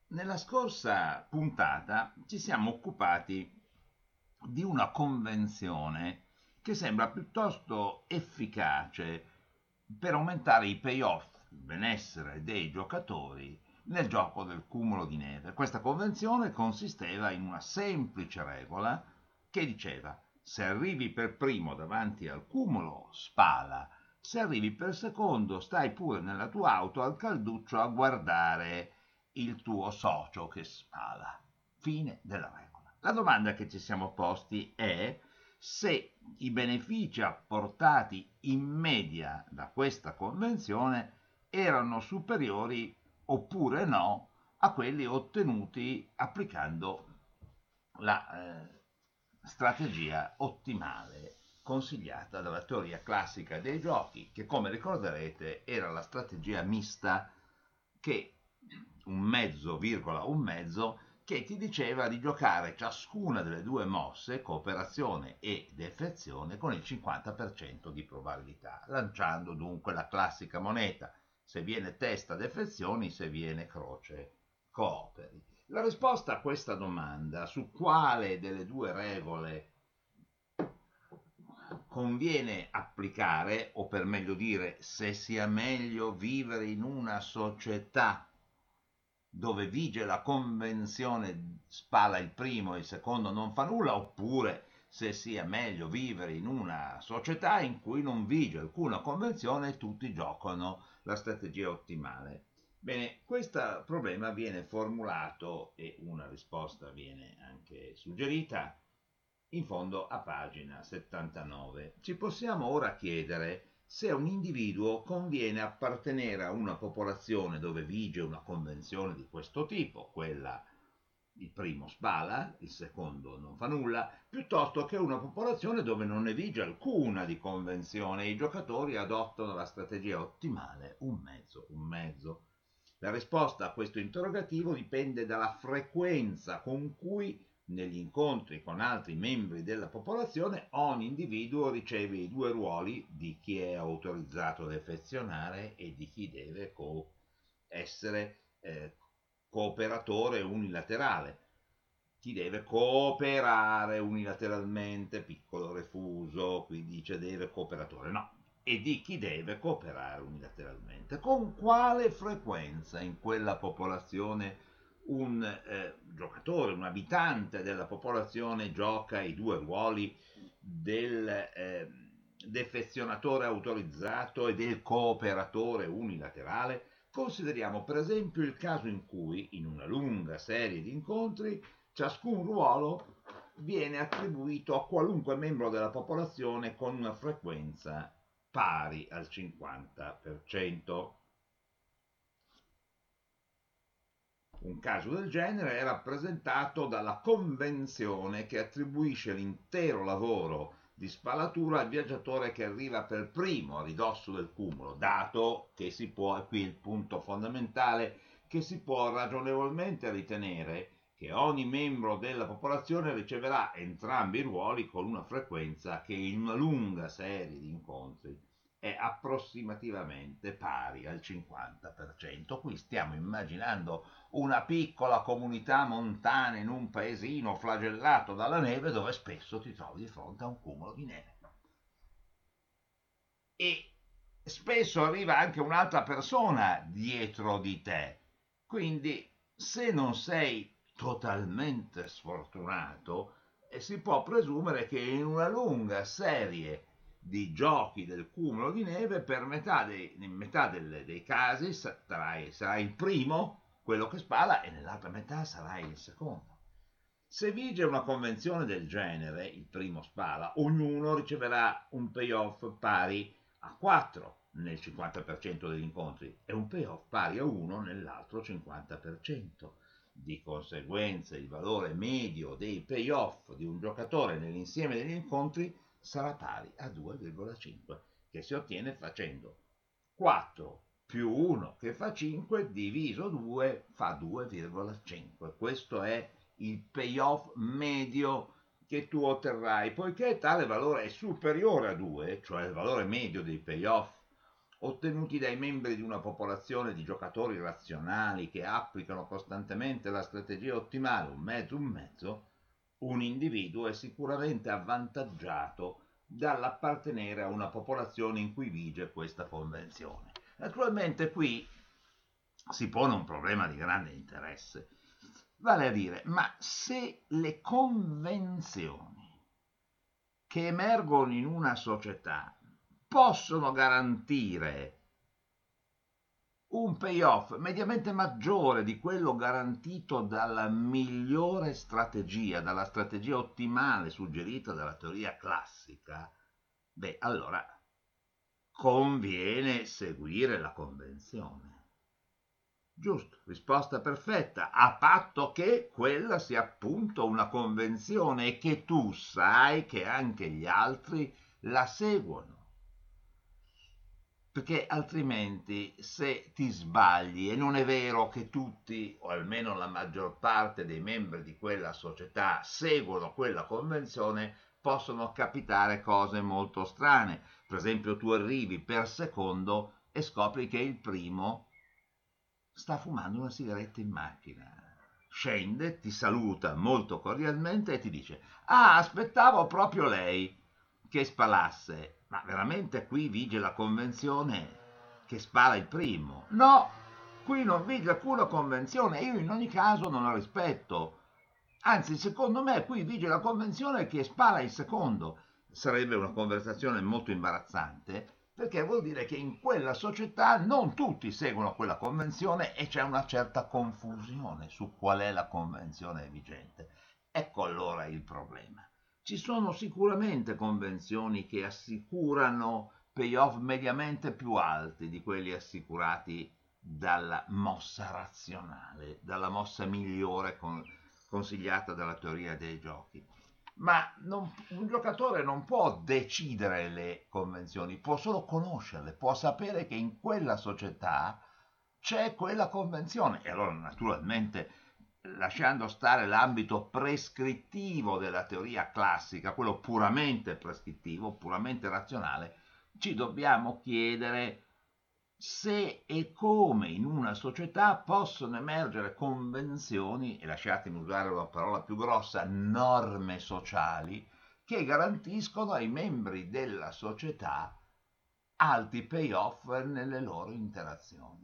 Nella scorsa puntata ci siamo occupati di una convenzione che sembra piuttosto efficace per aumentare i payoff, il benessere dei giocatori nel gioco del cumulo di neve. Questa convenzione consisteva in una semplice regola che diceva: se arrivi per primo davanti al cumulo, spala; se arrivi per secondo, stai pure nella tua auto al calduccio a guardare il tuo socio che spala. Fine della regola. La domanda che ci siamo posti è se i benefici apportati in media da questa convenzione erano superiori oppure no a quelli ottenuti applicando la strategia ottimale consigliata dalla teoria classica dei giochi, che come ricorderete era la strategia mista, che un mezzo, virgola, un mezzo, che ti diceva di giocare ciascuna delle due mosse, cooperazione e defezione, con il 50% di probabilità, lanciando dunque la classica moneta: se viene testa defezioni, se viene croce cooperi. La risposta a questa domanda, su quale delle due regole conviene applicare, o per meglio dire, se sia meglio vivere in una società dove vige la convenzione spala il primo e il secondo non fa nulla, oppure se sia meglio vivere in una società in cui non vige alcuna convenzione e tutti giocano la strategia ottimale. Bene, questo problema viene formulato e una risposta viene anche suggerita in fondo a pagina 79. Ci possiamo ora chiedere se a un individuo conviene appartenere a una popolazione dove vige una convenzione di questo tipo, quella il primo spala, il secondo non fa nulla, piuttosto che una popolazione dove non ne vige alcuna di convenzione e i giocatori adottano la strategia ottimale, un mezzo, un mezzo. La risposta a questo interrogativo dipende dalla frequenza con cui negli incontri con altri membri della popolazione ogni individuo riceve i due ruoli di chi è autorizzato ad affezionare e di chi deve essere cooperatore unilaterale. Chi deve cooperare unilateralmente, piccolo refuso, qui dice deve cooperatore, no, e di chi deve cooperare unilateralmente. Con quale frequenza in quella popolazione un giocatore, un abitante della popolazione gioca i due ruoli del defezionatore autorizzato e del cooperatore unilaterale? Consideriamo per esempio il caso in cui, in una lunga serie di incontri, ciascun ruolo viene attribuito a qualunque membro della popolazione con una frequenza pari al 50%. Un caso del genere è rappresentato dalla convenzione che attribuisce l'intero lavoro di spalatura al viaggiatore che arriva per primo a ridosso del cumulo, dato che si può, e qui il punto fondamentale, che si può ragionevolmente ritenere che ogni membro della popolazione riceverà entrambi i ruoli con una frequenza che in una lunga serie di incontri è approssimativamente pari al 50%. Qui stiamo immaginando una piccola comunità montana in un paesino flagellato dalla neve, dove spesso ti trovi di fronte a un cumulo di neve. E spesso arriva anche un'altra persona dietro di te. Quindi, se non sei totalmente sfortunato, si può presumere che in una lunga serie di giochi del cumulo di neve, in metà dei casi sarai il primo, quello che spala, e nell'altra metà sarai il secondo. Se vige una convenzione del genere, il primo spala, ognuno riceverà un payoff pari a 4 nel 50% degli incontri e un payoff pari a 1 nell'altro 50%. Di conseguenza il valore medio dei payoff di un giocatore nell'insieme degli incontri sarà pari a 2,5, che si ottiene facendo 4 più 1 che fa 5 diviso 2 fa 2,5. Questo è il payoff medio che tu otterrai. Poiché tale valore è superiore a 2, cioè il valore medio dei payoff ottenuti dai membri di una popolazione di giocatori razionali che applicano costantemente la strategia ottimale, un mezzo, un individuo è sicuramente avvantaggiato dall'appartenere a una popolazione in cui vige questa convenzione. Naturalmente qui si pone un problema di grande interesse, vale a dire, ma se le convenzioni che emergono in una società possono garantire un payoff mediamente maggiore di quello garantito dalla migliore strategia, dalla strategia ottimale suggerita dalla teoria classica, beh, allora conviene seguire la convenzione. Giusto, risposta perfetta, a patto che quella sia appunto una convenzione e che tu sai che anche gli altri la seguono. Perché altrimenti se ti sbagli, e non è vero che tutti, o almeno la maggior parte dei membri di quella società, seguono quella convenzione, possono capitare cose molto strane. Per esempio tu arrivi per secondo e scopri che il primo sta fumando una sigaretta in macchina. Scende, ti saluta molto cordialmente e ti dice: Ah, aspettavo proprio lei che spalasse. Ma veramente qui vige la convenzione che spara il primo? No, qui non vige alcuna convenzione e io in ogni caso non la rispetto. Anzi, secondo me qui vige la convenzione che spara il secondo. Sarebbe una conversazione molto imbarazzante perché vuol dire che in quella società non tutti seguono quella convenzione e c'è una certa confusione su qual è la convenzione vigente. Ecco allora il problema. Ci sono sicuramente convenzioni che assicurano payoff mediamente più alti di quelli assicurati dalla mossa razionale, dalla mossa migliore consigliata dalla teoria dei giochi. Ma un giocatore non può decidere le convenzioni, può solo conoscerle, può sapere che in quella società c'è quella convenzione e allora naturalmente lasciando stare l'ambito prescrittivo della teoria classica, quello puramente prescrittivo, puramente razionale, ci dobbiamo chiedere se e come in una società possono emergere convenzioni, e lasciatemi usare una parola più grossa, norme sociali, che garantiscono ai membri della società alti payoff nelle loro interazioni.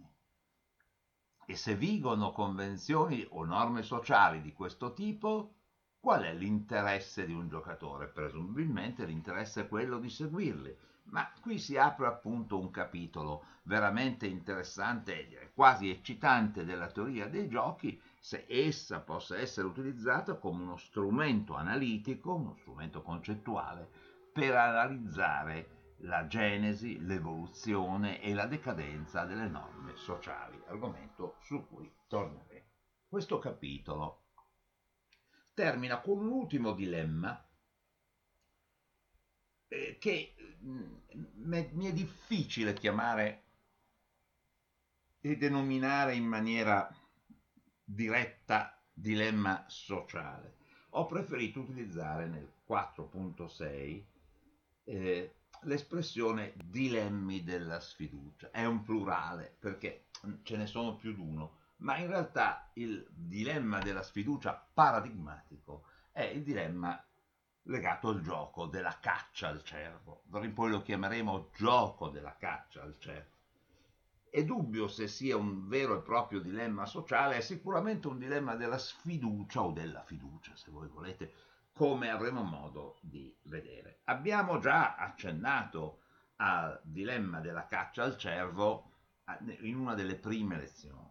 E se vigono convenzioni o norme sociali di questo tipo, qual è l'interesse di un giocatore? Presumibilmente l'interesse è quello di seguirli. Ma qui si apre appunto un capitolo veramente interessante e quasi eccitante della teoria dei giochi, se essa possa essere utilizzata come uno strumento analitico, uno strumento concettuale per analizzare la genesi, l'evoluzione e la decadenza delle norme sociali, argomento su cui torneremo. Questo capitolo termina con un ultimo dilemma che mi è difficile chiamare e denominare in maniera diretta dilemma sociale. Ho preferito utilizzare nel 4.6 l'espressione dilemmi della sfiducia. È un plurale perché ce ne sono più di uno, ma in realtà il dilemma della sfiducia paradigmatico è il dilemma legato al gioco della caccia al cervo. D'ora in poi lo chiameremo gioco della caccia al cervo. È dubbio se sia un vero e proprio dilemma sociale, è sicuramente un dilemma della sfiducia o della fiducia, se voi volete, come avremo modo di vedere. Abbiamo già accennato al dilemma della caccia al cervo in una delle prime lezioni.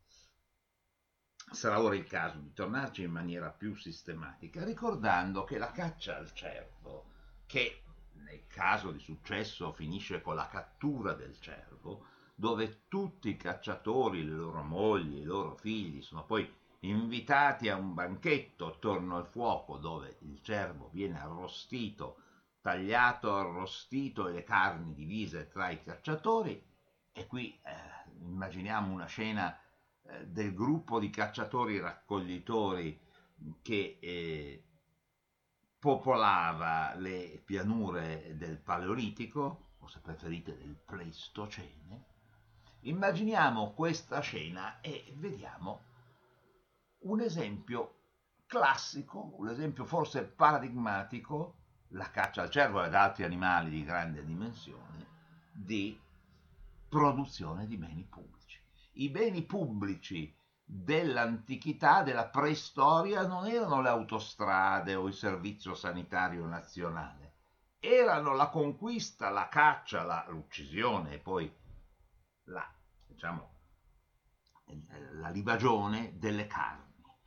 Sarà ora il caso di tornarci in maniera più sistematica, ricordando che la caccia al cervo, che nel caso di successo finisce con la cattura del cervo, dove tutti i cacciatori, le loro mogli, i loro figli sono poi invitati a un banchetto attorno al fuoco dove il cervo viene arrostito, tagliato, arrostito e le carni divise tra i cacciatori. E qui immaginiamo una scena del gruppo di cacciatori raccoglitori che popolava le pianure del Paleolitico, o se preferite del Pleistocene, immaginiamo questa scena e vediamo un esempio classico, un esempio forse paradigmatico, la caccia al cervo ed altri animali di grande dimensione, di produzione di beni pubblici. I beni pubblici dell'antichità, della preistoria, non erano le autostrade o il servizio sanitario nazionale, erano la conquista, la caccia, l'uccisione e poi diciamo, la libagione delle carni.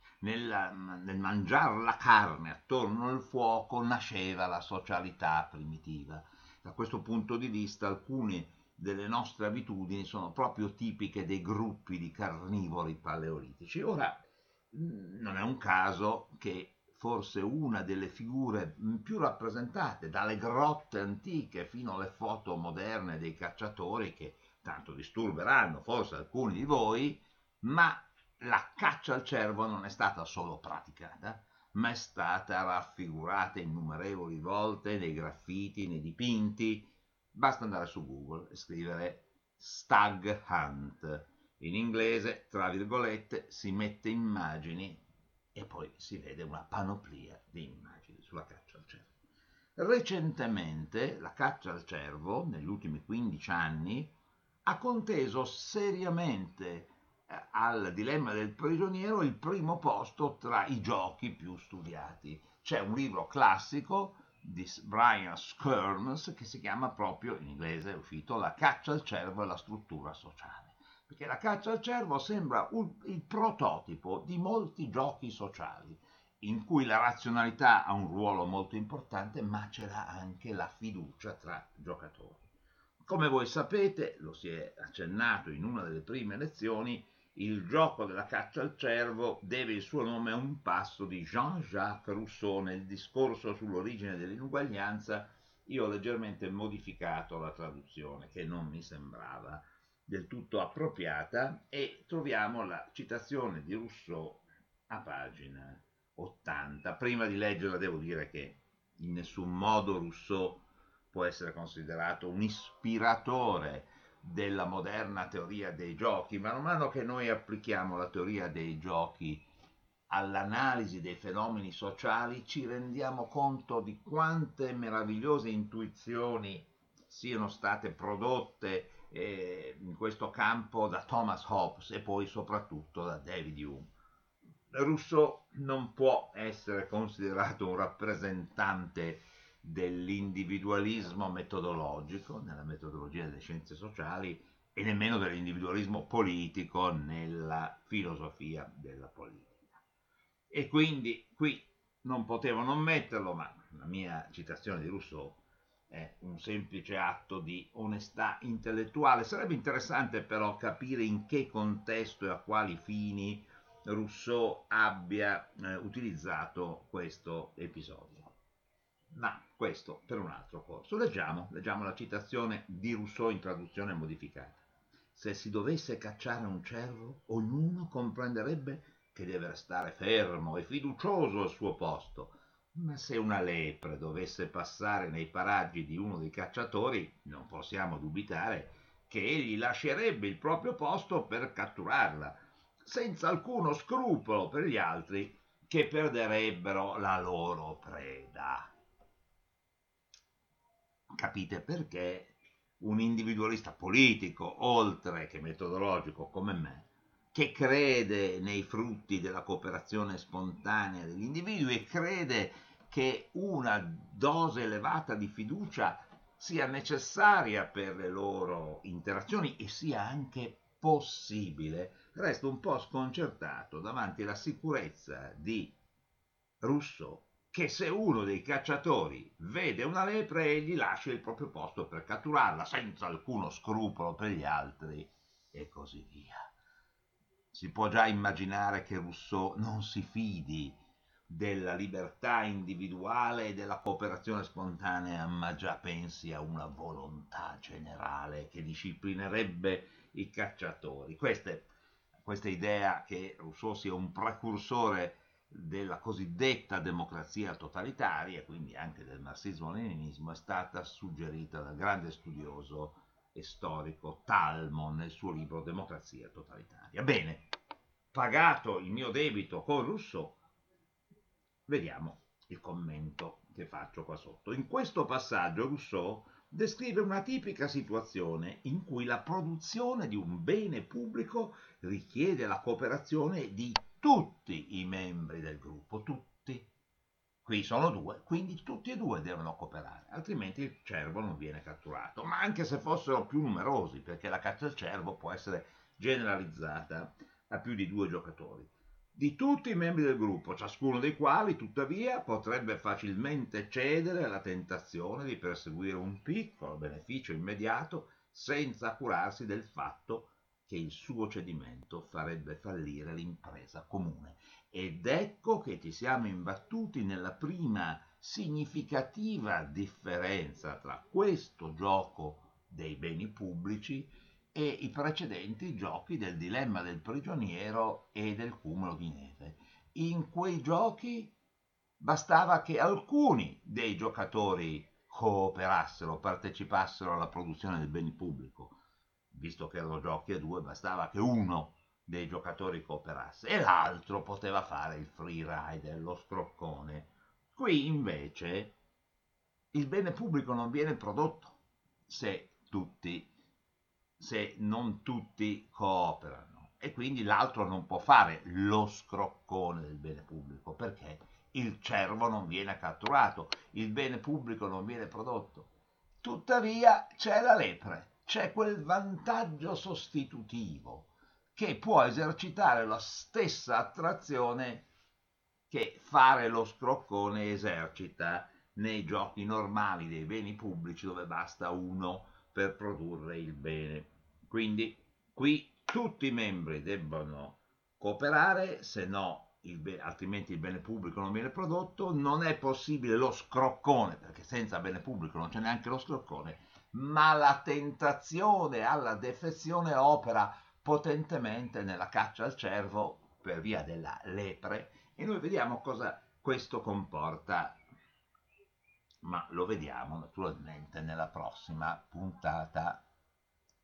Nel mangiare la carne attorno al fuoco nasceva la socialità primitiva. Da questo punto di vista alcune delle nostre abitudini sono proprio tipiche dei gruppi di carnivori paleolitici. Ora, non è un caso che forse una delle figure più rappresentate, dalle grotte antiche fino alle foto moderne dei cacciatori, che tanto disturberanno forse alcuni di voi, ma la caccia al cervo non è stata solo praticata, ma è stata raffigurata innumerevoli volte nei graffiti, nei dipinti. Basta andare su Google e scrivere stag hunt. In inglese, tra virgolette, si mette immagini e poi si vede una panoplia di immagini sulla caccia al cervo. Recentemente la caccia al cervo, negli ultimi 15 anni, ha conteso seriamente al dilemma del prigioniero il primo posto tra i giochi più studiati. C'è un libro classico di Brian Skirms che si chiama proprio, in inglese è uscito, La caccia al cervo e la struttura sociale, perché la caccia al cervo sembra il prototipo di molti giochi sociali in cui la razionalità ha un ruolo molto importante, ma ce l'ha anche la fiducia tra giocatori. Come voi sapete, lo si è accennato in una delle prime lezioni, il gioco della caccia al cervo deve il suo nome a un passo di Jean-Jacques Rousseau nel discorso sull'origine dell'inuguaglianza. Io ho leggermente modificato la traduzione, che non mi sembrava del tutto appropriata, e troviamo la citazione di Rousseau a pagina 80. Prima di leggerla devo dire che in nessun modo Rousseau può essere considerato un ispiratore della moderna teoria dei giochi. Man mano che noi applichiamo la teoria dei giochi all'analisi dei fenomeni sociali ci rendiamo conto di quante meravigliose intuizioni siano state prodotte in questo campo da Thomas Hobbes e poi soprattutto da David Hume. Rousseau non può essere considerato un rappresentante dell'individualismo metodologico nella metodologia delle scienze sociali e nemmeno dell'individualismo politico nella filosofia della politica. E quindi qui non potevo non metterlo, ma la mia citazione di Rousseau è un semplice atto di onestà intellettuale. Sarebbe interessante però capire in che contesto e a quali fini Rousseau abbia utilizzato questo episodio. Ma questo per un altro corso. Leggiamo la citazione di Rousseau in traduzione modificata. Se si dovesse cacciare un cervo, ognuno comprenderebbe che deve restare fermo e fiducioso al suo posto. Ma se una lepre dovesse passare nei paraggi di uno dei cacciatori, non possiamo dubitare che egli lascerebbe il proprio posto per catturarla, senza alcuno scrupolo per gli altri che perderebbero la loro preda. Capite perché un individualista politico, oltre che metodologico come me, che crede nei frutti della cooperazione spontanea degli individui e crede che una dose elevata di fiducia sia necessaria per le loro interazioni e sia anche possibile, resto un po' sconcertato davanti alla sicurezza di Rousseau che se uno dei cacciatori vede una lepre egli lascia il proprio posto per catturarla senza alcuno scrupolo per gli altri e così via. Si può già immaginare che Rousseau non si fidi della libertà individuale e della cooperazione spontanea, ma già pensi a una volontà generale che disciplinerebbe i cacciatori. Questa idea che Rousseau sia un precursore della cosiddetta democrazia totalitaria, quindi anche del marxismo-leninismo, è stata suggerita dal grande studioso e storico Talmon nel suo libro Democrazia totalitaria. Bene, pagato il mio debito con Rousseau, vediamo il commento che faccio qua sotto. In questo passaggio Rousseau descrive una tipica situazione in cui la produzione di un bene pubblico richiede la cooperazione di tutti i membri del gruppo, tutti. Qui sono due, quindi tutti e due devono cooperare, altrimenti il cervo non viene catturato. Ma anche se fossero più numerosi, perché la caccia al cervo può essere generalizzata a più di due giocatori. Di tutti i membri del gruppo, ciascuno dei quali, tuttavia, potrebbe facilmente cedere alla tentazione di perseguire un piccolo beneficio immediato senza curarsi del fatto che il suo cedimento farebbe fallire l'impresa comune. Ed ecco che ci siamo imbattuti nella prima significativa differenza tra questo gioco dei beni pubblici e i precedenti giochi del dilemma del prigioniero e del cumulo di neve. In quei giochi bastava che alcuni dei giocatori cooperassero, partecipassero alla produzione del bene pubblico. Visto che erano giochi a due, bastava che uno dei giocatori cooperasse e l'altro poteva fare il free rider, lo scroccone. Qui invece il bene pubblico non viene prodotto se tutti, se non tutti cooperano, e quindi l'altro non può fare lo scroccone del bene pubblico perché il cervo non viene catturato, il bene pubblico non viene prodotto. Tuttavia c'è la lepre, c'è quel vantaggio sostitutivo che può esercitare la stessa attrazione che fare lo scroccone esercita nei giochi normali dei beni pubblici dove basta uno per produrre il bene. Quindi qui tutti i membri debbono cooperare, se no altrimenti il bene pubblico non viene prodotto. Non è possibile lo scroccone, perché senza bene pubblico non c'è neanche lo scroccone, ma la tentazione alla defezione opera potentemente nella caccia al cervo per via della lepre, e noi vediamo cosa questo comporta, ma lo vediamo naturalmente nella prossima puntata.